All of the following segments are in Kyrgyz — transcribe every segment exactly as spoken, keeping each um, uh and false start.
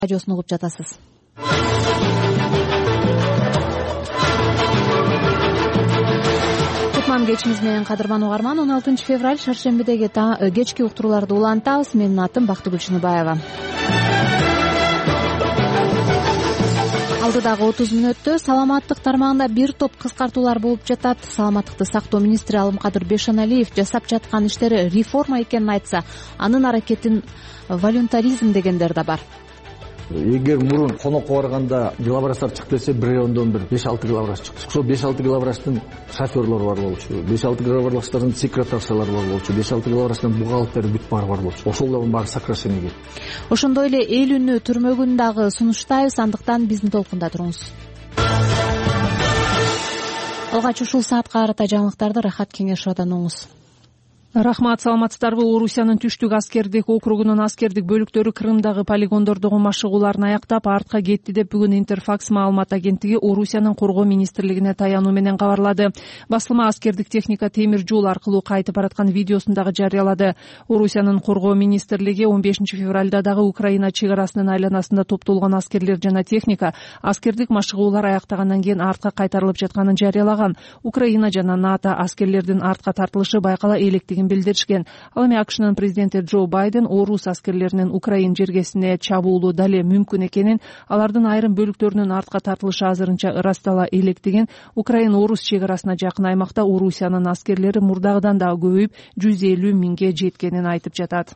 радиосун угуп жатасыз. Кутман кечиңиз менен кадырман угарман. он алтынчы февраль шаршембидеги кечки уктурууларды улантабыз. Менин атым Бактыгүл Чыныбаева. Алдыдагы отуз мүнөттө саламаттык тармагында бир топ кыскартуулар болуп жатат. Саламаттыкты сактоо министри Алымкадыр Бешеналиев жасап жаткан иштери реформа экенин айтса, анын аракетин волюнтаризм дегендер да бар. Эгер мурун конокко барганда главврачтар чыгып келсе, бир райондон бир беш алты главврач чыкты. Ошол беш алты главврачтын шофёрлору бар болчу, беш алты главврачтардын секретаршалары бар болчу, беш алты главврачтын бухгалтери бүт баары бар болчу. Ошолордун баары сокращениеге. Ошондой эле эл үнү түрмөгүн дагы сунуштайбыз, андыктан биздин толкунда туруңуз. Алгач ушул саатка карата жаңылыктарды Рахат Кеңешовдон угуңуз. Рахмат, саламатсыздарбы? Орусиянын түштүк аскердик округунун аскердик бөлүктөрү Крымдагы полигондордогу машыгууларын аяктап артка кетти деп бүгүн Интерфакс маалымат агенттиги Орусиянын коргоо министрлигине таянуу менен кабарлады. Басылма аскердик техника темир жол аркылуу кайтып бараткан видеосун дагы жарыялады. Орусиянын коргоо министрлиги он бешинчи февралда дагы Украина чек арасынын айланасында топтолгон аскерлер жана техника аскердик машыгуулар аяктагандан кийин артка кайтарылып жатканын жарыялаган. Украина жана НАТО аскерлердин артка тартылышы байкала электигин билдиришкен. Ал эми АКШнын президенти Джо Байден орус аскерлеринин Украин жергесине чабуулу дале мүмкүн экенин, алардын айрым бөлүктөрүнүн артка тартылышы азырынча ырастала электигин, Украин орус чек арасына жакын аймакта Орусиянын аскерлери мурдагыдан дагы көбөйүп жүз элүү миңге жеткенин айтып жатат.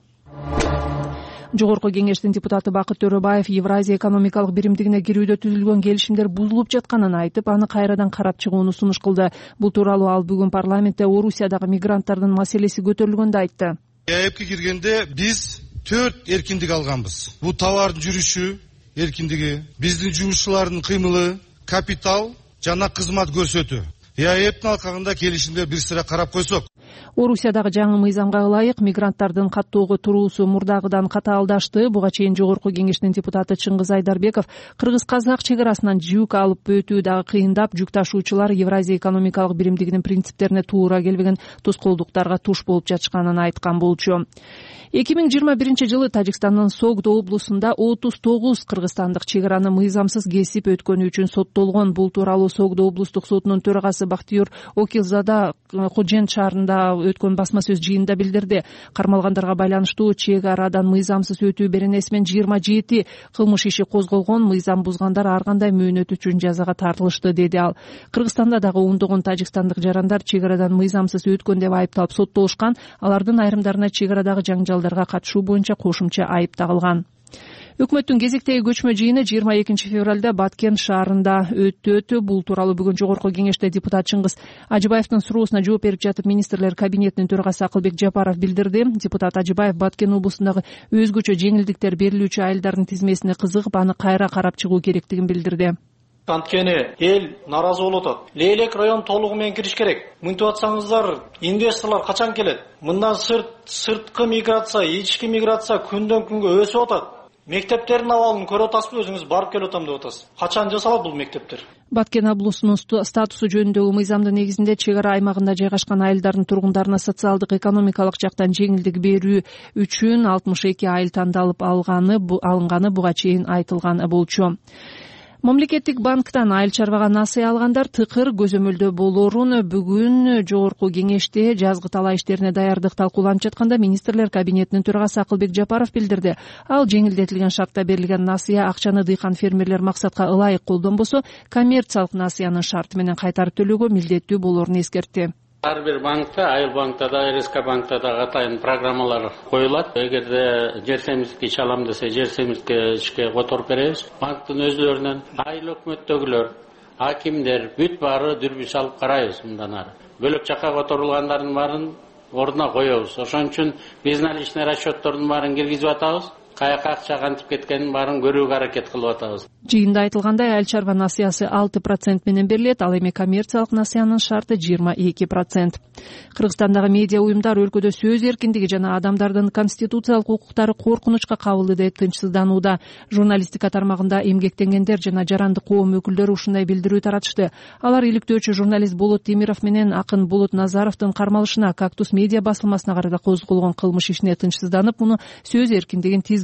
Жогорку кеңештин депутаты Бакыт Төрөбаев Евразия экономикалык биримдигине кирүүдө түзүлгөн келишимдер бузулуп жатканын айтып, аны кайрадан карап чыгууну сунуш кылды. Бул тууралуу ал бүгүн парламентте Орусиядагы мигранттардын маселеси көтөрүлгөндө айтты. ЕАЭПке киргенде биз төрт эркиндик алганбыз. Бул товардын жүрүшү эркиндиги, биздин жумушчулардын кыймылы, капитал жана кызмат көрсөтүү. ЕАЭПтин алкагында келишимдер бир сыра карап койсок. Орусиядагы жаңы мыйзамга ылайык мигранттардын каттоого туруусу мурдагыдан катаалдашты. Буга чейин Жогорку кеңештин депутаты Чыңгыз Айдарбеков кыргыз-казак чек арасынан жүк алып өтүү дагы кыйындап, жүк ташуучулар Евразия экономикалык биримдигинин принциптерине туура келбеген тоскоолдуктарга туш болуп жатышканын айткан болчу. эки миң жыйырма биринчи жылы Тажикстандын Согдо облусунда отуз тогуз кыргызстандык чек араны мыйзамсыз кесип өткөнү үчүн соттолгон. Бул тууралуу Согдо облустук сотунун төрагасы Бактыюр Окилзада Кожент шаарында өткөн басма сөз жыйынында билдирди. Кармалгандарга байланыштуу чек арадан мыйзамсыз өтүү беренеси менен жыйырма жети кылмыш иши козголгон. Мыйзам бузгандар ар кандай мөөнөт үчүн жазага тартылышты, деди ал. Кыргызстанда дагы ондогон тажикстандык жарандар чек арадан мыйзамсыз өткөн деп айыпталып соттолушкан. Алардын айрымдарына чек арадагы жаңжалдарга катышуу боюнча кошумча айып тагылган. Өкмөттүн кезектеги көчмө жыйыны жыйырма экинчи февралда Баткен шаарында өттү. Бул тууралуу бүгүн Жогорку кеңеште депутат Чыңгыз Ажыбаевдин суроосуна жооп берип жатып министрлер кабинетинин төрагасы Акылбек Жапаров билдирди. Депутат Ажыбаев Баткен облусундагы өзгөчө жеңилдиктер берилүүчү айылдардын тизмесине кызыгып, аны кайра карап чыгуу керектигин билдирди. Анткени эл наразы болуп атат. Лейлек район толугу менен кириш керек. Мынтип атсаңыздар, инвесторлор качан келет? Мындан сырт сырткы миграция, ички миграция күндөн күнгө өсүп атат. Мектептердин абалын көрүп атасызбы? Өзүңүз барып келип атам деп атасыз. Качан жасалат бул мектептер? Баткен облусунун статусу жөнүндөгү мыйзамдын негизинде чек ара аймагында жайгашкан айылдардын тургундарына социалдык экономикалык жактан жеңилдик берүү үчүн алтымыш эки айыл тандалып алганы алынганы буга чейин айтылган болчу. Мамлекеттик банктан айыл чарбага насыя алгандар тыкыр көзөмөлдө болорун бүгүн Жогорку кеңеште жазгы талаа иштерине даярдык талкууланып жатканда министрлер кабинетинин төрагасы Акылбек Жапаров билдирди. Ал жеңилдетилген шартта берилген насыя акчаны дыйкан фермерлер максатка ылайык колдонбосо коммерциялык насыянын шарты менен кайтарып төлөөгө милдеттүү болорун эскертти. Ар бир банкта, айыл банкта да, эр эс ка банкта да атайын программалар коюлат. Эгерде жер семиздикти ич алам десе, жер семиздикке ишке которуп беребиз. Банктын өзлөрүнөн айыл өкмөттөгүлөр, акимдер бүт баары дүрбүш алып карайбыз мындан ары. Бөлөк жакка которулгандардын баарын ордуна коебуз. Ошон үчүн биз наличный расчеттордун баарын киргизип атабыз. Каяка акча кантип кеткенин баарын көрүүгө аракет кылып атабыз. Жыйында айтылгандай, айыл чарба насыясы алты процент менен берилет, ал эми коммерциялык насыянын шарты жыйырма эки процент. Кыргызстандагы медиа уюмдар өлкөдө сөз эркиндиги жана адамдардын конституциялык укуктары коркунучка кабылды деп тынчсызданууда. Журналистика тармагында эмгектенгендер жана жарандык коом өкүлдөрү ушундай билдирүү таратышты. Алар иликтөөчү журналист Болот Темиров менен акын Болот Назаровдун кармалышына Кактус медиа басылмасына карата козголгон кылмыш ишине тынчсызданып, муну сөз эркиндигин тиз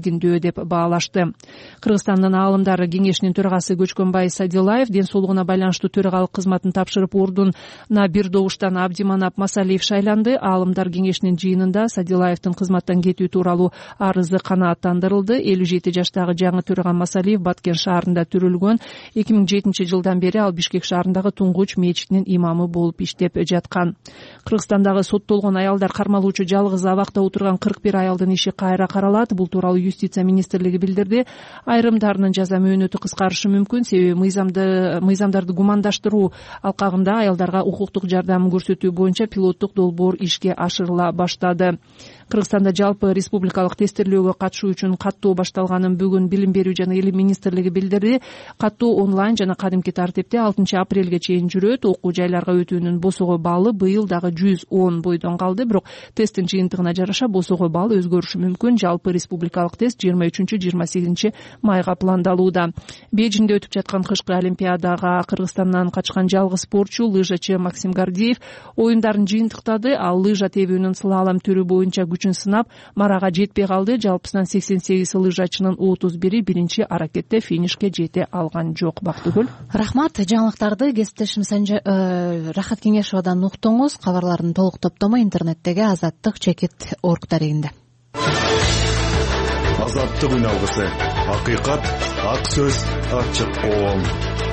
тизгиндөө деп баалашты. Кыргызстандын аалымдар кеңешинин төрагасы Көчкөнбай Садилаев ден соолугуна байланыштуу төрагалык кызматын тапшырып, ордуна бир добуштан Абдиманап Масалиев шайланды. Аалымдар кеңешинин жыйынында Садилаевдин кызматтан кетүү тууралуу арызы канааттандырылды. элүү жети жаштагы жаңы төрага Масалиев Баткен шаарында төрөлгөн. эки миң жетинчи жылдан бери ал Бишкек шаарындагы Туңгуч мечитинин имамы болуп иштеп жаткан. Кыргызстандагы соттолгон аялдар кармалуучу жалгыз абакта отурган кырк бир аялдын иши кайра каралат. Бул тууралуу Юстиция министрлиги билдирди. Айрымдарынын жаза мөөнөтү кыскарышы мүмкүн, себеби мыйзамды мыйзамдарды гумандаштыруу алкагында аялдарга укуктук жардам көрсөтүү боюнча пилоттук долбоор ишке ашырыла баштады. Кыргызстанда жалпы республикалык тестирлөөгө катышуу үчүн каттоо башталганын бүгүн Билим берүү жана илим министрлиги билдирди. Каттоо онлайн жана кадимки тартипте алтынчы апрелге чейин жүрөт. Окуу жайларга өтүүнүн босого баалы быйыл дагы жүз он бойдон калды, бирок тесттин жыйынтыгына жараша босого баал өзгөрүшү мүмкүн. Жалпы республикалык тест жыйырма үчүнчү жыйырма сегизинчи майга пландалууда. Бейжиңде өтүп жаткан кышкы олимпиадага Кыргызстандан качкан жалгыз спортчу лыжачы Максим Гордеев оюндарын жыйынтыктады. Ал лыжа тебүүнүн слалом түрү боюнча күчүн сынап, марага жетпей калды. Жалпысынан сексен сегиз лыжачынын отуз бири биринчи аракетте финишке жете алган жок. Бактыгүл. Рахмат. Жаңылыктарды кесиптешим Рахат Кеңешовадан уктуңуз. Кабарлардын толук топтому интернеттеги Азаттык чекит орг дарегинде. Азаттык үн алгысы. Акыйкат, ак сөз, ачык оң.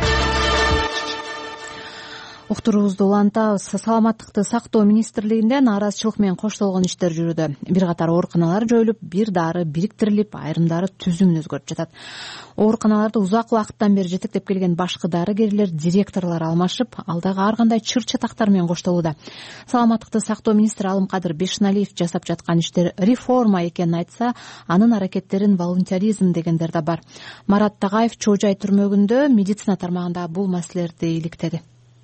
Уктуруубузду улантабыз. Саламаттыкты сактоо министрлигинде нааразычылык менен коштолгон иштер жүрүүдө. Бир катар ооруканалар жоюлуп, бир дары бириктирилип, айрымдары түзүмүн өзгөртүп жатат. Ооруканаларды узак убакыттан бери жетектеп келген башкы дарыгерлер, директорлор алмашып, ал дагы ар кандай чыр чатактар менен коштолууда. Саламаттыкты сактоо министри Алымкадыр Бешеналиев жасап жаткан иштер реформа экенин айтса, анын аракеттерин волонтеризм дегендер да бар. Марат Тагаев Чоо Жай түрмөгүндө медицина тармагында бул маселелерди иликтеди.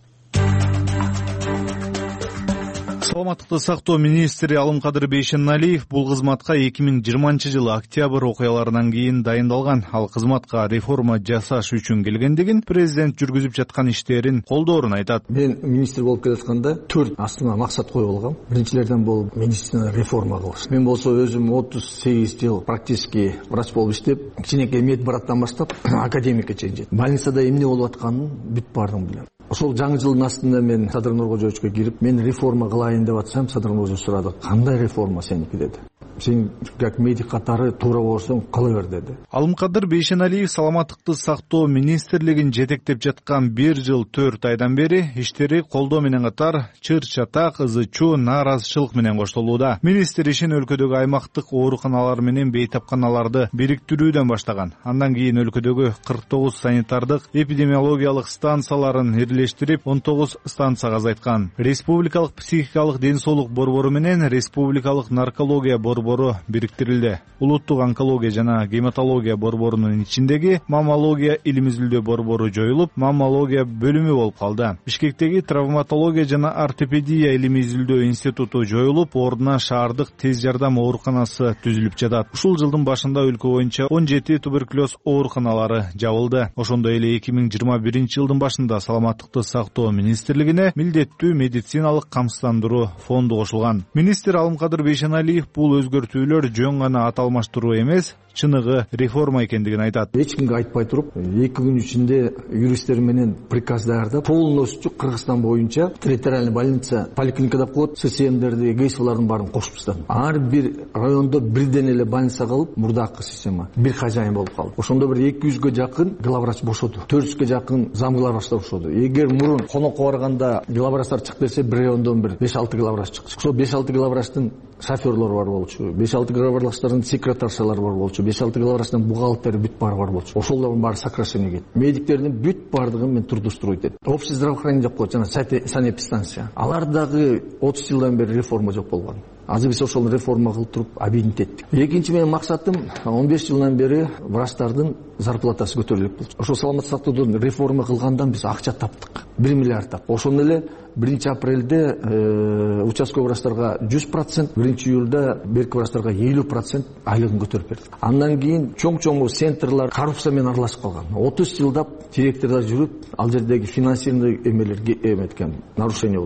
Саламаттыкты сактоо министри Алымкадыр Бейшеналиев бул кызматка эки миң жыйырманчы жылы октябрь окуяларынан кийин дайындалган. Ал кызматка реформа жасаш үчүн келгендигин, президент жүргүзүп жаткан иштерин колдоорун айтат. Мен министр болуп келатканда төрт астына максат коюп алгам. Биринчилерден бул медицина реформа кылыш. Мен болсо өзүм отуз сегиз жыл практически врач болуп иштеп, кичинекей медбраттан баштап академикке чейин жеттим. Больницада эмне болуп атканын бүт бардым билем. Ошол жаңы жылдын астында мен Садыр Нуркожоевичке кирип, мен реформа кылайын деп атсам, Садыр Нуркожоевич сурады: "Кандай реформа сеники?" деди. "Сен как медик катары туура болсоң кыла бер" деди. Алымкадыр Бейшеналиев саламаттыкты сактоо министрлигин жетектеп жаткан бир жыл төрт айдан бери иштери колдоо менен катар чыр чатак, ызы чуу, нааразычылык менен коштолууда. Министр ишин өлкөдөгү аймактык ооруканалар менен бейтапканаларды бириктирүүдөн баштаган. Андан кийин өлкөдөгү кырк тогуз санитардык эпидемиологиялык станцияларын ирлештирип, он тогуз станцияга азайткан. Республикалык психикалык ден соолук борбору менен республикалык наркология борбору бириктирилди. Улуттук онкология жана гематология борборунун ичиндеги маммология илим изилдөө борбору жоюлуп, маммология бөлүмү болуп калды. Бишкектеги травматология жана ортопедия илим изилдөө институту жоюлуп, ордуна шаардык тез жардам ооруканасы түзүлүп жатат. Ушул жылдын башында өлкө боюнча он жети туберкулез ооруканалары жабылды. Ошондой эле эки миң жыйырма биринчи жылдын башында саламаттыкты сактоо министрлигине милдеттүү медициналык камсыздандыруу фонду кошулган. Министр Алымкадыр Бейшеналиев бул өзгөртүүлөр жөн гана ат алмаштыруу эмес, чыныгы реформа экендигин айтат. Эч кимге айтпай туруп, эки күн ичинде юристтер менен приказ даярдап, полностью Кыргызстан боюнча территориальный больница, поликлиника деп коет, ССМдерди, ГСВлардын баарын кошуп таштадым. Ар бир райондо бирден эле больница кылып, мурдакы система бир хажайын болуп калды. Ошондо бир эки жүзгө жакын главврач бошоду, төрт жүзгө жакын зам главврачтар бошоду. Эгер мурун конокко барганда главврачтар чыгып берсе, бир райондон бир беш алты главврач чыкчу. Ошо беш алты главврачтын шоферлор бар болчу, беш алты главврачтардын секретаршалары бар болчу, беш алты главврачтын бухгалтери бүт баары бар болчу. Ошолордун баары сокращение кетти. Медиктердин бүт баардыгын мен трудоустроить эттим. Общий здравоохранение деп коет, жана санэпидстанция. Алар дагы отуз жылдан бери реформа жок болгон. Азыр биз ошол реформа кылып туруп объединить эттик. Экинчи менин максатым он беш жылдан бери врачтардын зарплатасы көтөрүлүп болчу. Ошо саламаттык сактоодон реформа кылгандан биз акча таптык. бир миллиард тап. Ошондо эле биринчи апрелде участковый врачтарга жүз процент, биринчи июлда берки врачтарга элүү процент айлыгын көтөрүп бердик. Андан кийин чоң-чоң центрлар коррупция менен аралашып калган. отуз жылдап директорлор жүрүп, ал жердеги финансирование эмелер эметкен, нарушение болгон.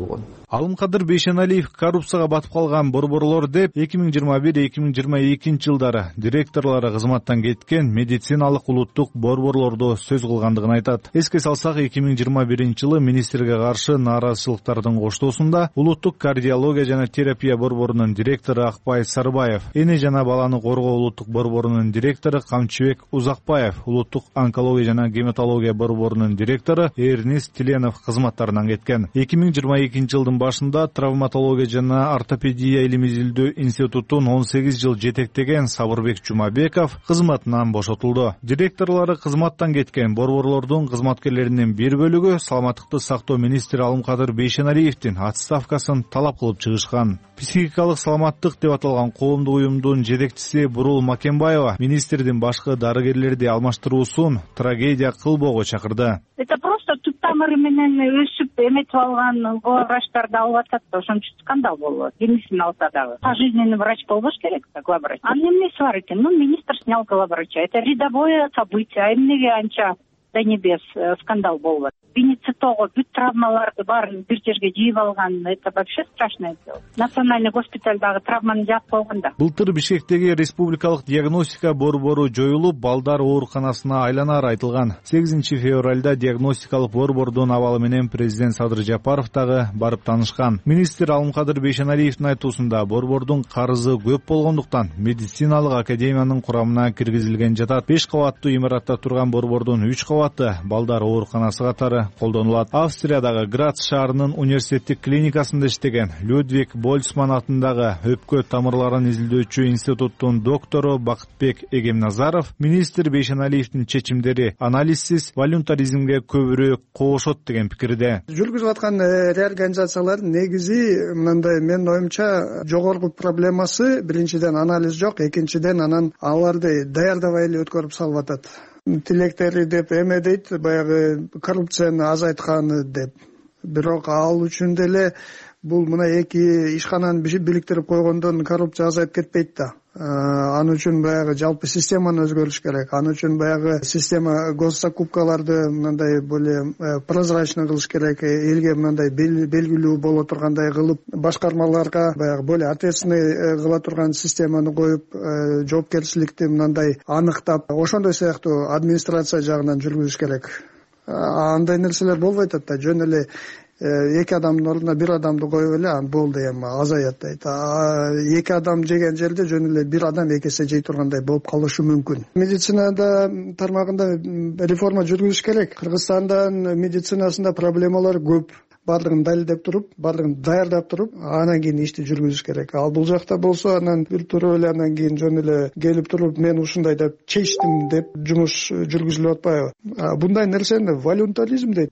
Алымкадыр Бейшеналиев коррупцияга батып калган борборлор деп эки миң жыйырма бир эки миң жыйырма экинчи жылдары директорлору кызматтан кеткен медициналык улуттук борборлордо сөз кылгандыгын айтат. Эске салсак, эки миң жыйырма биринчи жылы министрге каршы нааразычылыктардын коштоосунда улуттук кардиология жана терапия борборунун директору Акбай Сарбаев, эне жана баланы коргоо улуттук борборунун директору Камчыбек Узакбаев, улуттук онкология жана гематология борборунун директору Эрнис Тиленов кызматтарынан кеткен. эки миң жыйырма экинчи жылдын башында травматология жана ортопедия илим изилдөө институтун он сегиз жыл жетектеген Сабырбек Жумабеков кызматынан бошотулду. Директорлору кызматтан кеткен борборлордун кызматкерлеринин бир бөлүгү саламаттыкты сактоо министри Алымкадыр Бейшеналиевдин отставкасын талап кылып чыгышкан. Психикалык саламаттык деп аталган коомдук уюмдун жетекчиси Бурул Макенбаева министрдин башкы дарыгерлерди алмаштыруусун трагедия кылбоого чакырды. Это просто түп тамыры менен өсүп эметип алган главврачтарды алып атат да, ошон үчүн скандал болот. Эмнесин алса дагы пожизненный врач болбош керек да, главврач. Анын эмнеси бар экен? Ну, министр снял главврача. Это рядовое событие. А эмнеге анча до небес скандал болот? Бенецитого бүт травмаларды баарын бир жерге жыйып алган, это вообще страшное дело. Национальный госпитальдагы травманы жаап койгонда. Былтыр Бишкектеги республикалык диагностика борбору жоюлуп, балдар ооруканасына айланары айтылган. сегизинчи февралда диагностикалык борбордун абалы менен президент Садыр Жапаров дагы барып таанышкан. Министр Алымкадыр Бейшеналиевдин айтуусунда борбордун карызы көп болгондуктан медициналык академиянын курамына киргизилген жатат. беш кабаттуу имаратта турган борбордун үч кабаты балдар ооруканасы катары колдонулат. Австриядагы Грац шаарынын университеттик клиникасында иштеген Людвиг Больцман атындагы өпкө тамырларын изилдөөчү институттун доктору Бакытбек Эгемназаров министр Бейшеналиевдин чечимдери анализсиз волюнтаризмге көбүрөөк кошот деген пикирде. Жүргүзүп аткан реорганизациялар негизи мындай, менин оюмча, жогорку проблемасы биринчиден анализ жок, экинчиден анан аларды даярдабай эле өткөрүп салып атат. Тилектери деп эме дейт, баягы коррупцияны азайтканы деп. Бирок ал үчүн деле бул мына эки ишкананы бириктирип койгондон коррупция азайып кетпейт да. Аны үчүн баягы жалпы системаны өзгөрүш керек. Аны үчүн баягы система госзакупкаларды мындай более прозрачный кылыш керек. Элге мындай белгилүү боло тургандай кылып, башкармаларга баягы более ответственный кыла турган системаны коюп, жоопкерчиликти мындай аныктап, ошондой сыяктуу администрация жагынан жүргүзүш керек. Андай нерселер болбой атат да, жөн эле эки адамдын ордуна бир адамды коюп эле анан болду, эми азаят дейт. Эки адам жеген жерде жөн эле бир адам эки эсе жей тургандай болуп калышы мүмкүн. Медицинада тармагында реформа жүргүзүш керек. Кыргызстандын медицинасында проблемалар көп. Бардыгын далилдеп туруп, бардыгын даярдап туруп, анан кийин ишти жүргүзүш керек. Ал бул жакта болсо, анан бир туруп эле анан кийин жөн эле келип туруп, мен ушундай деп чечтим деп жумуш жүргүзүлүп атпайбы? Bunday нерсени волюнтаризм дейт.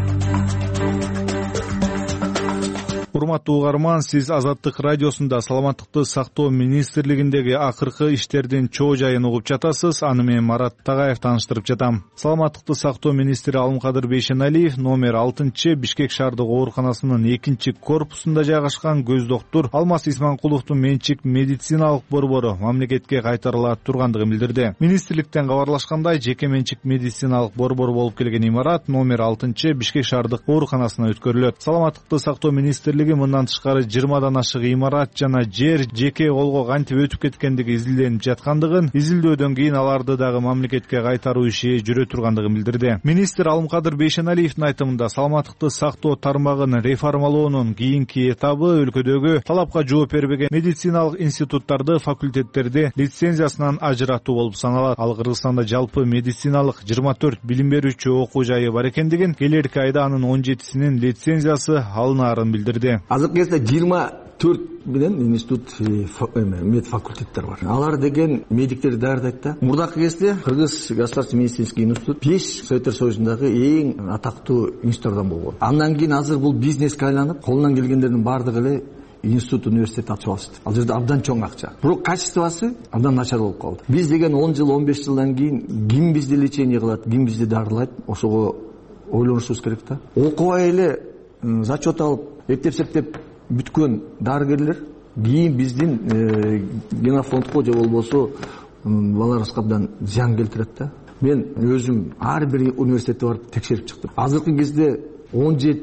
Урматтуу угарман, сиз Азаттык радиосунда саламаттыкты сактоо министрлигиндеги акыркы иштердин чоо жайын угуп жатасыз. Аны мен Марат Тагаев тааныштырып жатам. Саламаттыкты сактоо министри Алымкадыр Бейшеналиев номер алтынчы Бишкек шаардык ооруканасынын экинчи корпусунда жайгашкан көз доктур Алмаз Исманкуловдун менчик медициналык борбору мамлекетке кайтарыла тургандыгын билдирди. Министрликтен кабарлашкандай, жеке менчик медициналык борбор болуп келген имарат номер алтынчы Бишкек шаардык ооруканасына өткөрүлөт. Саламаттыкты сактоо министрлиги мындан тышкары жыйырмадан ашык имарат жана жер жеке колго кантип өтүп кеткендиги изилденип жаткандыгын, изилдөөдөн кийин аларды дагы мамлекетке кайтаруу иши жүрө тургандыгын билдирди. Министр Алымкадыр Бейшеналиевдин айтымында саламаттыкты сактоо тармагын реформалоонун кийинки этабы өлкөдөгү талапка жооп бербеген медициналык институттарды, факультеттерди лицензиясынан ажыратуу болуп саналат. Ал Кыргызстанда жалпы медициналык жыйырма төрт билим берүүчү окуу жайы бар экендигин, келерки айда анын он жетисинин лицензиясы алынаарын билдирди. Азыркы кезде жыйырма төрт менен институт мед факультеттер бар. Алар деген медиктерди даярдайт да. Мурдакы кезде Кыргыз государственный медицинский институт беш Советтер Союзундагы эң атактуу институттардан болгон. Андан кийин азыр бул бизнеске айланып, колунан келгендердин баардыгы эле институт, университет ачып алышты. Ал жерде абдан чоң акча. Бирок качествосы абдан начар болуп калды. Биз деген он жыл, он беш жылдан кийин ким бизди лечение кылат, ким бизди дарылайт, ошого ойлонушубуз керек да. Окубай эле зачет алып, эптеп-септеп бүткөн дарыгерлер кийин биздин генофондко же болбосо баларыбызга абдан зыян келтирет да. Мен өзүм ар бир университетте барып текшерип чыктым. Азыркы кезде он жети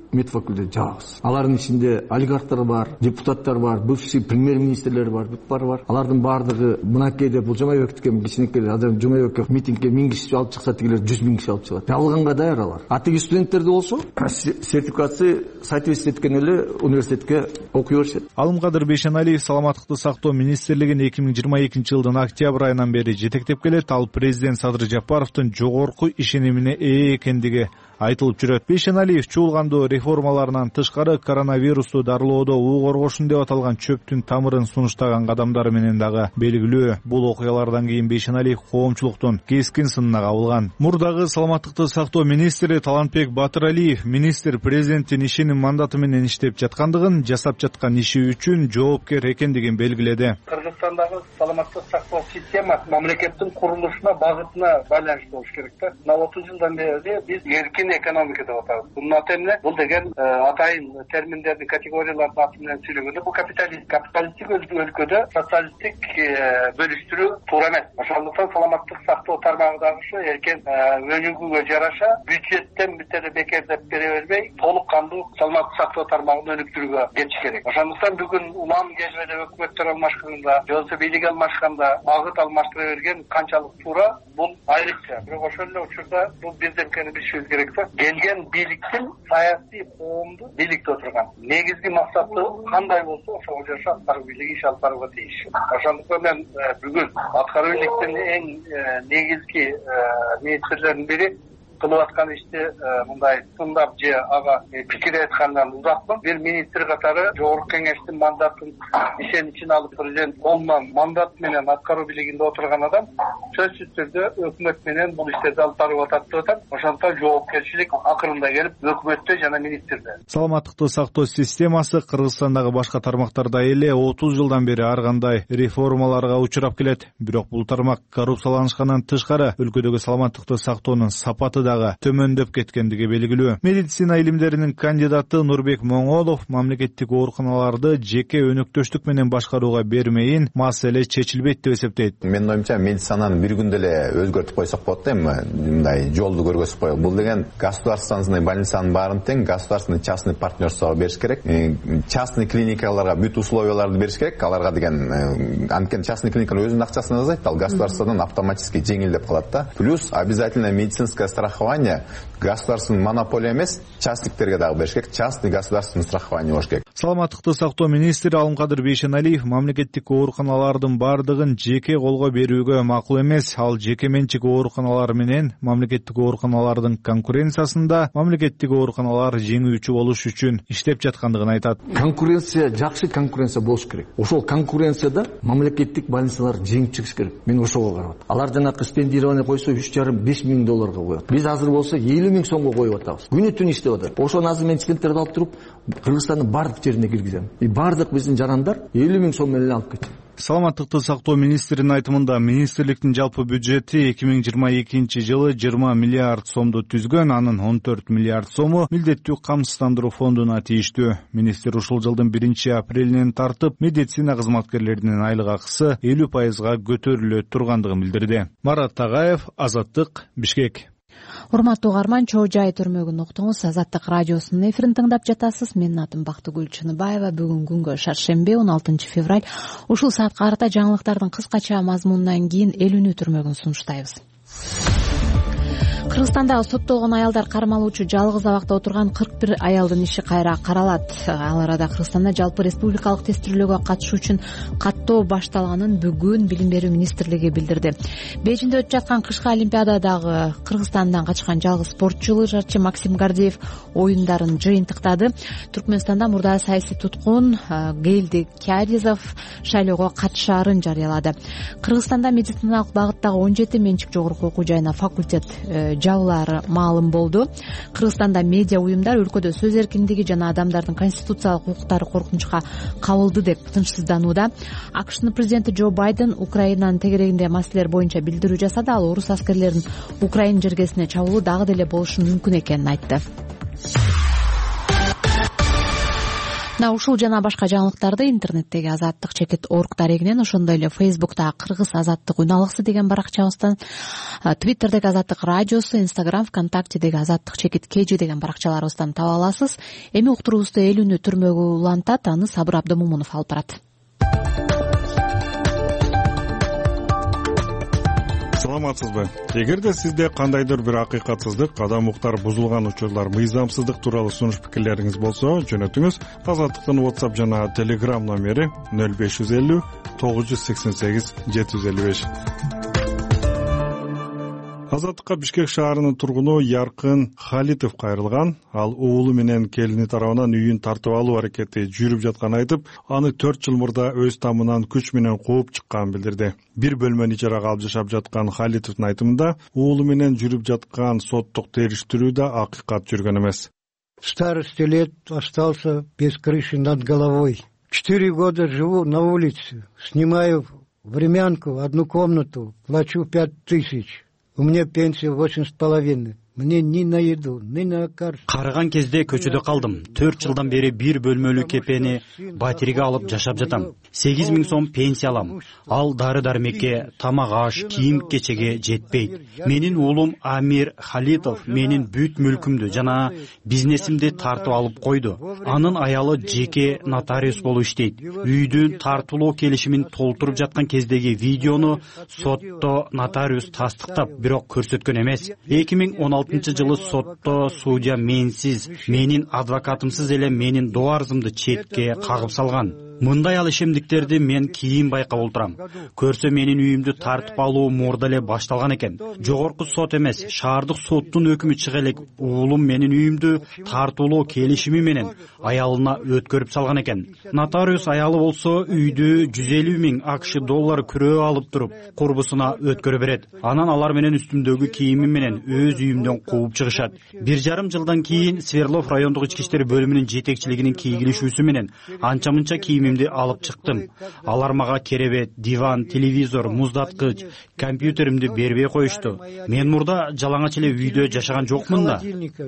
медфакультет жабабыз. Алардын ичинде олигархтар бар, депутаттар бар, бывший премьер-министрлер бар, бүт баары бар. Алардын баардыгы мынакей деп бул Жумабековдуке кичинекей адам Жумабеков митингге миң киши алып чыкса, тигилер жүз миң киши алып чыгат. Жалганга даяр алар. А тиги студенттерди болсо сертификация соответствие эткен эле университетке окуй беришет. Алымкадыр Бейшеналиев саламаттыкты сактоо министрлигин эки миң жыйырма экинчи жылдын октябрь айынан бери жетектеп келет. Ал президент Садыр Жапаровдун жогорку ишенимине ээ экендиги айтылып жүрөт. Бейшеналиев чуулгандоо реформаларынан тышкары коронавирусту дарылоодо уу коргошун деп аталган чөптүн тамырын сунуштаган кадамдары менен дагы белгилүү. Бул окуялардан кийин Бейшеналиев коомчулуктун кескин сынына кабылган. Мурдагы саламаттыкты сактоо министри Талантбек Батыралиев министр президенттин ишеним мандаты менен иштеп жаткандыгын, жасап жаткан иши үчүн жоопкер экендигин белгиледи. Кыргызстандагы саламаттык сактоо системасы мамлекеттин курулушуна, багытына байланыштуу болуш керек да. мына отуз жылдан бери биз эркин экономика деп атабыз. Бунун аты эмне? Бул деген атайын терминдерди, категориялардын аты менен сүйлөгөндө бул капиталист. Капиталисттик өлкөдө социалисттик бөлүштүрүү туура эмес. Ошондуктан саламаттык сактоо тармагы дагы ушу эркен өнүгүүгө жараша бюджеттен битере бекердеп бере бербей, толук кандуу саламаттык сактоо тармагын өнүктүрүүгө кетиш керек. Ошондуктан бүгүн улам кезбеде өкмөттөр алмашканда, же болбосо бийлик алмашканда багыт алмаштыра берген канчалык туура, бул айрыкча. Бирок ошол эле учурда бул бирдемкени билишибиз керек. Келген бийликтин саясий коомду бийликте отурган негизги максаты кандай болсо ошого жараша аткаруу бийлиги иш алып барууга тийиш. Ошондуктан мен бүгүн аткаруу бийликтин эң негизги министрлеринин бири кылып аткан ишти мындай тыңдап же ага пикир айткандан узакмын. Бир министр катары жогорку кеңештин мандатын ишенимин алып президент колунан мандат менен аткаруу бийлигинде отурган адам сөзсүз түрдө өкмөт менен бул иштерди алып барып атат деп атат. Ошондуктан жоопкерчилик акырында келип өкмөттө жана министрде. Саламаттыкты сактоо системасы Кыргызстандагы башка тармактардай эле отуз жылдан бери ар кандай реформаларга учурап келет. Бирок бул тармак коррупцияланышкандан тышкары өлкөдөгү саламаттыкты сактоонун сапаты дагы төмөндөп кеткендиги белгилүү. Медицина илимдеринин кандидаты Нурбек Моңолов мамлекеттик ооруканаларды жеке өнөктөштүк менен башкарууга бермейин маселе чечилбейт деп эсептейт. Менин оюмча медицинаны бир күндө эле өзгөртүп койсок болот да, эми мындай жолду көргөзүп коелу. Бул деген государственный больницанын баарын тең государственный частный партнерствого бериш керек. Частный клиникаларга бүт условияларды бериш керек. Аларга деген анткени частный клиниканын өзүнүн акчасына жасайт, ал государстводон автоматически жеңилдеп калат да. Плюс обязательно медицинское страхование государственный монополия эмес, частниктерге дагы бериш керек. Частный государственный страхование болуш керек. Саламаттыкты сактоо министри Алымкадыр Бейшеналиев мамлекеттик ооруканалардын бардыгын жеке колго берүүгө макул эмес. Ал жеке менчик ооруканалар менен мамлекеттик ооруканалардын конкуренциясында мамлекеттик ооруканалар жеңүүчү болуш үчүн иштеп жаткандыгын айтат. Конкуренция, жакшы конкуренция болуш керек. Ошол конкуренцияда мамлекеттик больницалар жеңип чыгыш керек. Мен ошого карап атам. Алар жанагы стипендирование койсо үч жарым беш миң долларга коет. Биз азыр болсо элүү миң сомго коюп атабыз. Күнү түн иштеп атат. Ошону азыр мен стипендтерди алып туруп Кыргызстандын бардык жерине киргизем. И бардык биздин жарандар элүү миң сом менен алып кетет. Саламаттыкты сактоо министринин айтымында министрликтин жалпы бюджети эки миң жыйырма экинчи жылы жыйырма миллиард сомду түзгөн, анын он төрт миллиард сому милдеттүү камсыздандыруу фондуна тийиштүү. Министр ушул жылдын биринчи апрелинен тартып медицина кызматкерлеринин айлык акысы элүү пайызга көтөрүлө тургандыгын билдирди. Марат Тагаев, Азаттык, Бишкек. Урматтуу угарман, Чоо Жай төрмөгүн уктуңуз. Азаттык радиосунун эфирин тыңдап жатасыз. Менин атым Бактыгүл Чыныбаева. Бүгүн күнгө шаршемби, он алтынчы февраль. Ушул саатка карата жаңылыктардын кыскача мазмунунан кийин элүүнү түрмөгүн сунуштайбыз. Кыргызстандагы соттолгон аялдар кармалуучу жалгыз абакта отурган кырк бир аялдын иши кайра каралат. Ал арада Кыргызстанда жалпы республикалык тестирөөгө катышуу үчүн каттоо башталганын бүгүн Билим берүү министрлиги билдирди. Бейжиңде өтүп жаткан кышкы олимпиададагы Кыргызстандан качкан жалгыз спортчу лыжачы Максим Гордеев оюндарын жыйынтыктады. Түркмөнстанда мурда саясий туткун Гейлди Кяризов шайлоого катышаарын жарыялады. Кыргызстанда медициналык багыттагы он жети менчик жогорку окуу жайына факультет жабылары маалым болду. Кыргызстанда медиа уюмдар өлкөдө сөз эркиндиги жана адамдардын конституциялык укуктары коркунучка кабылды деп тынчсызданууда. АКШнын президенти Джо Байден Украинанын тегерегинде маселелер боюнча билдирүү жасады. Ал орус аскерлеринин Украина жергесине чабуулу дагы деле болушу мүмкүн экенин айтты. мына ушул жана башка жаңылыктарды интернеттеги азаттык чекит орг дарегинен, ошондой эле фейсбуктагы кыргыз азаттык уналыксы деген баракчабыздан, твиттердеги азаттык радиосу, инстаграм, вконтактедеги азаттык чекит кж деген баракчаларыбыздан таба аласыз. Эми уктуруубузду эл үнү түрмөгү улантат, аны Сабыр Абдымомунов алып барат. Саламатсызбы? Эгерде сизде кандайдыр бир акыйкатсыздык, адам укуктар бузулган учурлар, мыйзамсыздык тууралуу сунуш пикирлериңиз болсо, жөнөтүңүз. Азаттыктын WhatsApp жана Telegram номери нөл беш жүз элүү тогуз жүз сексен сегиз жети жүз элүү беш. Азаттыкка Бишкек шаарынын тургуну Яркын Халитов кайрылган. Ал уулу менен келини тарабынан үйүн тартып алуу аракети жүрүп жатканын айтып, аны төрт жыл мурда өз тамынан күч менен кууп чыкканын билдирди. Бир бөлмөнү ижарага алып жашап жаткан Халитовдун айтымында, уулу менен жүрүп жаткан соттук териштирүү да акыйкат жүргөн эмес. Старости лет остался без крыши над головой. Четыре года живу на улице, снимаю времянку, одну комнату, плачу пять тысяч. У меня пенсия восемь с половиной. Мне ни на еду, ни на карту. Карыган кезде көчөдө калдым. төрт жылдан бери бир бөлмөлүү кепени батириге алып жашап жатам. сегиз миң сом пенсия алам. Ал дары дармекке, тамак аш, кийим кечеге жетпейт. Менин уулум Амир Халитов менин бүт мүлкүмдү жана бизнесимди тартып алып койду. Анын аялы жеке нотариус болуп иштейт. Үйдүн тартуулоо келишимин толтуруп жаткан кездеги видеону сотто нотариус тастыктап, бирок көрсөткөн эмес. эки миң он алтынчы жылы сотто судья менсиз, менин адвокатымсыз эле менин доо арызымды четке кагып салган. Мындай ал ишемдиктерди мен кийин байкап отурам. Көрсө менин үйүмдү тартып алуу мурда эле башталган экен. Жогорку сот эмес, шаардык соттун өкүмү чыга элек уулум менин үйүмдү тартуулоо келишими менен аялына өткөрүп салган экен. Нотариус аялы болсо үйдү жүз элүү миң акш доллар күрөө алып туруп, курбусуна өткөрө берет. Анан алар менен үстүмдөгү кийими менен өз үйүмдөн кууп чыгышат. Бир жарым жылдан кийин Свердлов райондук ички иштер бөлүмүнүн жетекчилигинин кийгилишүүсү менен анча-мынча кийимимди алып чыктым. Алар мага керебет, диван, телевизор, муздаткыч, компьютеримди бербей коюшту. Мен мурда жалаңач эле үйдө жашаган жокмун да.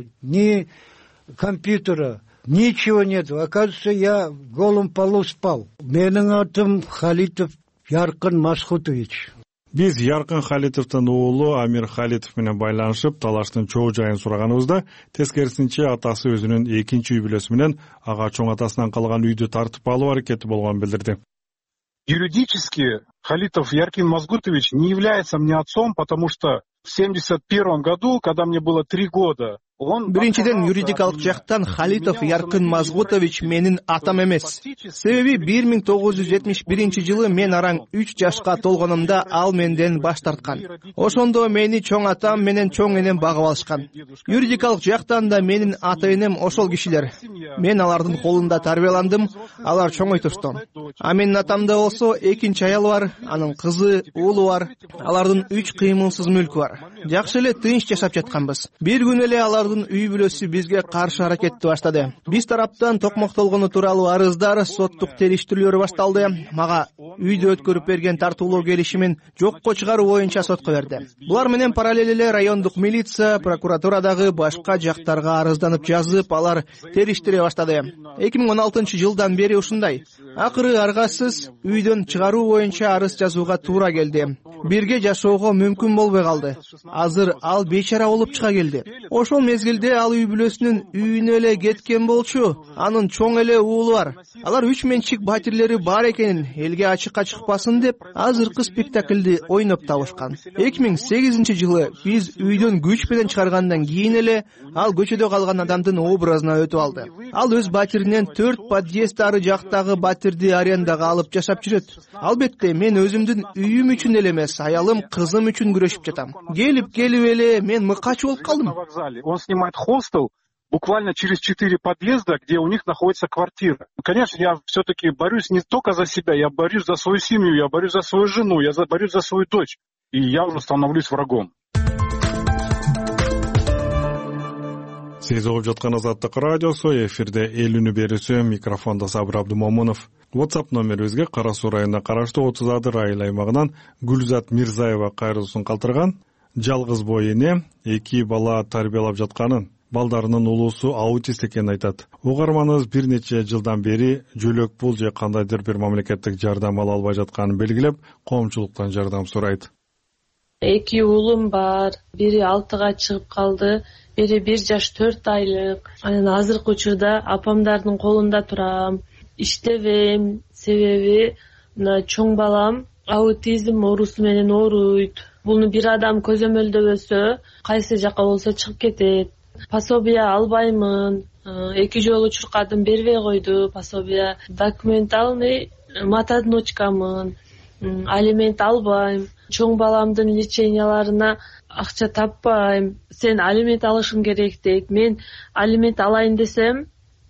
Ни компьютера, ничего нет. Оказывается, я в голом полу спал. Менин атым Халитов Яркын Масхутович. Биз Яркын Халитовдун уулу Амир Халитов менен байланышып, талаштын чоо жайын сураганыбызда, тескерисинче атасы өзүнүн экинчи үй бүлөсү менен ага чоң атасынан калган үйдү тартып алуу аракети болгонун билдирди. Юридически Халитов Яркин Мазгутович не является мне отцом, потому что в семьдесят первом году, когда мне было три года, Биринчиден, юридикалык жактан Халитов Яркын Мазгутович менин атам эмес. Себеби бир миң тогуз жүз жетимиш биринчи жылы мен араң үч жашка толгонумда ал менден баш тарткан. Ошондо мени чоң атам менен чоң энем багып алышкан. Юридикалык жактан да менин ата энем ошол кишилер. Мен алардын колунда тарбияландым, алар чоңойтушту. А менин атамда болсо экинчи аял бар, анын кызы, уулу бар. Алардын үч кыймылсыз мүлкү бар. Жакшы эле тынч жашап жатканбыз. Бир күн эле алар үй бүлөсү бизге каршы аракетти баштады. Биз тараптан токмоктолгону тууралуу арыздар, соттук териштирүүлөр башталды. Мага үйдү өткөрүп берген тартуулоо келишимин жокко чыгаруу боюнча сотко берди. Булар менен параллель эле райондук милиция, прокуратурадагы башка жактарга арызданып жазып, алар териштире баштады. эки миң он алтынчы жылдан бери ушундай. Акыры аргасыз үйдөн чыгаруу боюнча арыз жазууга туура келди. Бирге жашоого мүмкүн болбой калды. Азыр ал бейчара болуп чыга келди. Ошол мезгилде ал үй бүлөсүнүн үйүнө эле кеткен болчу. Анын чоң эле уулу бар. Алар үч менчик батирлери бар экенин элге ачыкка чыкпасын деп азыркы спектаклди ойноп табышкан. эки миң сегизинчи жылы биз үйдөн күч менен чыгаргандан кийин эле ал көчөдө калган адамдын образына өтүп алды. Ал өз батиринен төрт подъезд ары жактагы батирди арендага алып жашап жүрөт. Албетте мен өзүмдүн үйүм үчүн эле эмес, аялым, кызым үчүн күрөшүп жатам. Келип келип эле мен мыкач болуп калдым. Он снимает хостел буквально через четыре подъезда, где у них находится квартира. Конечно, я все-таки борюсь не только за себя, я борюсь за свою семью, я борюсь за свою жену, я борюсь за свою дочь. И я уже становлюсь врагом. Сиз угуп жаткан Азаттык радиосу, эфирде эл үнү берүүсү, микрофондо Сабыр Абдымомунов. WhatsApp номерибизге Кара Суу районуна караштуу отуз адыр айыл аймагынан Гүлзат Мирзаева кайрылуусун калтырган. Жалгыз бой эне эки бала тарбиялап жатканын, балдарынын улуусу аутист экенин айтат. Угарманыбыз бир нече жылдан бери жөлөк пул же кандайдыр бир мамлекеттик жардам ала албай жатканын белгилеп, коомчулуктан жардам сурайт. Эки уулум бар, бири алтыга чыгып калды, бири бир жаш төрт айлык. Анан азыркы учурда апамдардын колунда турам, иштебейм, себеби мына чоң балам аутизм оорусу менен ооруйт. Буну бир адам көзөмөлдөбөсө, кайсы жака болсо чыгып кетет. Пособия албаймын, эки жолу чуркадым, бербей койду пособия. Документальный матодночкамын, алимент албайм. Чоң баламдын леченияларына акча таппайм. Сен алимент алышың керек дейт. Мен алимент алайын десем,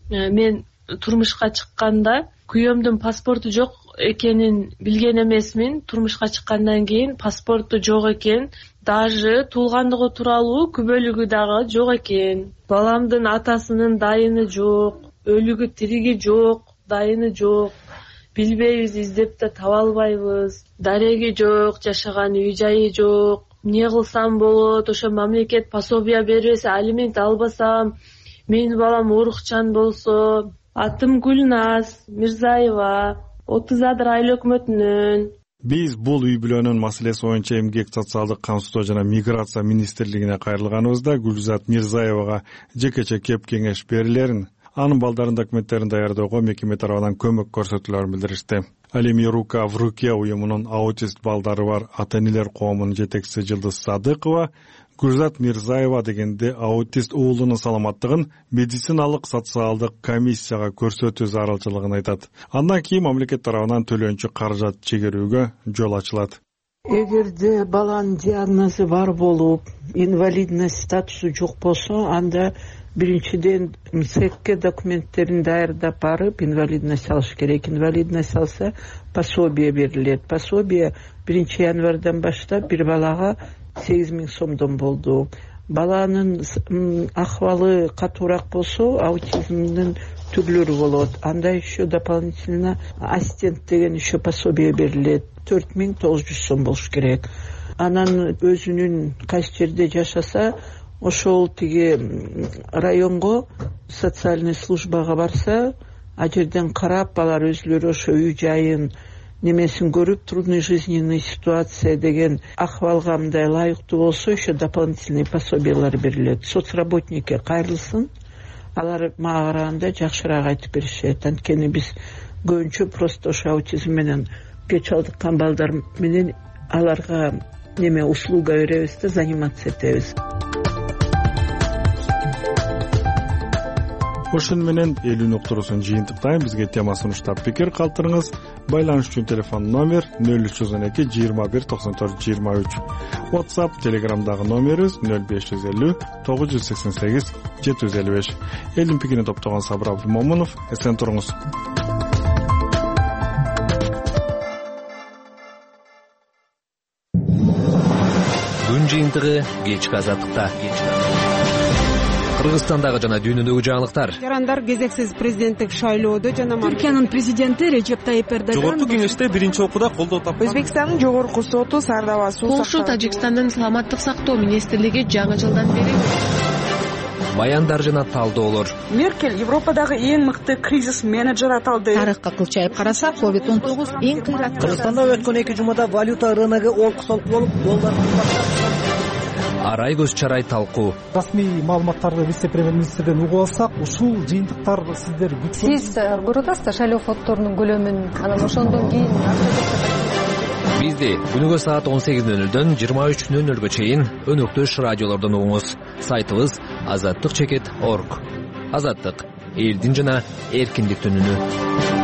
мен турмушка чыкканда күйөөмдүн паспорту жок экенин билген эмесмин. Турмушка чыккандан кийин паспорту жок экен, даже туулгандыгы тууралуу күбөлүгү дагы жок экен. Баламдын атасынын дайыны жок, өлүгү тириги жок, дайыны жок. Билбейбиз, издеп да таба албайбыз. Дареги жок, жашаган үй жайы жок. Эмне кылсам болот? Ошо мамлекет пособия бербесе, алимент албасам, менин балам оорукчан болсо. Атым Гүлназ Мирзаева, отуз адыр айыл өкмөтүнөн. Биз бул үй бүлөнүн маселеси боюнча эмгек, социалдык камсыздоо жана миграция министрлигине кайрылганыбызда Гүлзат Мирзаевага жекече кеп кеңеш берилерин, анын балдарын документтерин даярдоого мекеме тарабынан көмөк көрсөтүүлөрүн билдиришти. Ал эми Рука в руке уюмунун аутист балдары бар ата-энелер коомунун жетекчиси Жылдыз Садыкова Гүлзат Мирзаева дегенде аутист уулунун саламаттыгын медициналык социалдык комиссияга көрсөтүү зарылчылыгын айтат. Андан кийин мамлекет тарабынан төлөнчү каражат чегерүүгө жол ачылат. Эгерде баланын диагнозу бар болуп, инвалидность статусу жок болсо, анда биринчиден МСЭКке документтерин даярдап барып, инвалидность алыш керек. Инвалидность алса, пособие берилет. Пособие биринчи январдан баштап бир балага сегиз миң сомдон болду. Баланын акыбалы катуураак болсо, аутизмдин түрлөрү болот. Анда еще дополнительно ассистент деген еще пособие берилет. төрт миң тогуз жүз сом болуш керек. Анан өзүнүн кайсы жерде жашаса, ошол тиги районго социальный службага барса, а жерден карап, алар өзүлөрү ошо үй жайын немесин көрүп, трудный жизненный ситуация деген акыбалга мындай лайыктуу болсо, еще дополнительный пособиялар берилет. Соцработникке кайрылсын, алар мага караганда жакшыраак айтып беришет. Анткени биз көбүнчө просто ошо аутизм менен кеч алдыккан балдар менен аларга неме услуга беребиз да, заниматься этебиз. Ошон менен элүүнүн уктуруусун жыйынтыктайм. Бизге тема сунуштап пикир калтырыңыз. Байланыш үчүн телефон номер нөл үч жүз он эки жыйырма бир токсон төрт жыйырма үч. WhatsApp, Telegramдагы номерибиз нөл беш жүз элүү тогуз жүз сексен сегиз жети жүз элүү беш. Элдин пикирин топтогон Сабыр Абдымомунов, эсен туруңуз. Күн жыйынтыгы кечки азаттыкта. Кыргызстандагы жана дүйнөдөгү жаңылыктар. Жарандар кезексиз президенттик шайлоодо жана Түркиянын президенти Режеп Тайип Эрдоган жогорку кеңеште биринчи окууда колдоо тапкан. Өзбекстандын жогорку соту Сардаба суу Польша, Тажикстандын саламаттык сактоо министрлиги жаңы жылдан бери баяндар жана талдоолор. Меркель Европадагы эң мыкты кризис менеджер аталды. Тарыхка кылчайып караса, ковид он тогуз эң кыйраттуу. Кыргызстанда өткөн эки жумада валюта рыногу олкусолук болуп, доллар Арай көз чарай талкуу. Расмий маалыматтарды вице-премьер-министрден угуп алсак, ушул жыйынтыктар сиздер күтпөйсүзбү? Сиз көрүп атасыздар шайлоо фонддорунун көлөмүн, анан ошондон кийин бизди күнүгө саат он сегиз нөл нөлдөн жыйырма үч нөл нөлгө чейин өнөктөш радиолордон угуңуз. Сайтыбыз азаттык чекит точка орг. Азаттык элдин жана эркиндиктин үнү.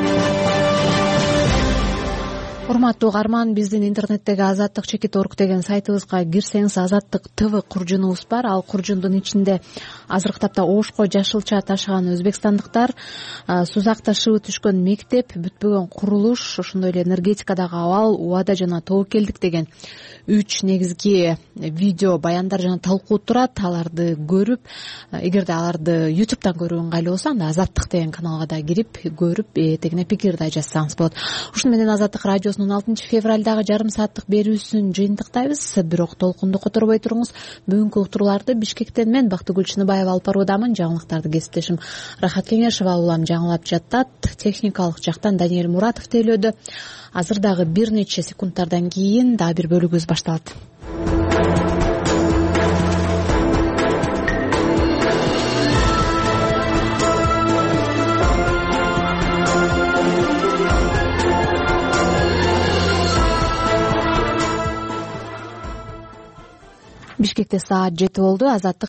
Урматтуу угарман, биздин интернеттеги азаттык чекит точка орг деген сайтыбызга кирсеңиз, азаттык ТВ куржунубуз бар. Ал куржундун ичинде азыркы тапта ошко жашылча ташыган өзбекстандыктар, сузак ташыбы түшкөн мектеп, бүтпөгөн курулуш, ошондой эле энергетикадагы абал, убада жана тобокелдик деген үч негизги видео, баяндар жана талкуу турат. Аларды көрүп, эгерде аларды ютубтан көрүү ыңгайлуу болсо, анда азаттык деген каналга да кирип көрүп, этегине пикир да жазсаңыз болот. Ушуну менен азаттык радиосу радиосунун алтынчы февралдагы жарым сааттык берүүсүн жыйынтыктайбыз. Бирок толкунду которбой туруңуз. Бүгүнкү уктурууларды Бишкектен мен Бактыгүл Чыныбаева алып баруудамын. Жаңылыктарды кесиптешим Рахат Кеңешова улам жаңылап жатат. Техникалык жактан Даниэль Муратов тейлөөдө. Азыр дагы бир нече секундтардан кийин дагы бир бөлүгүбүз башталат. Бишкекте саат жети болду. Азаттык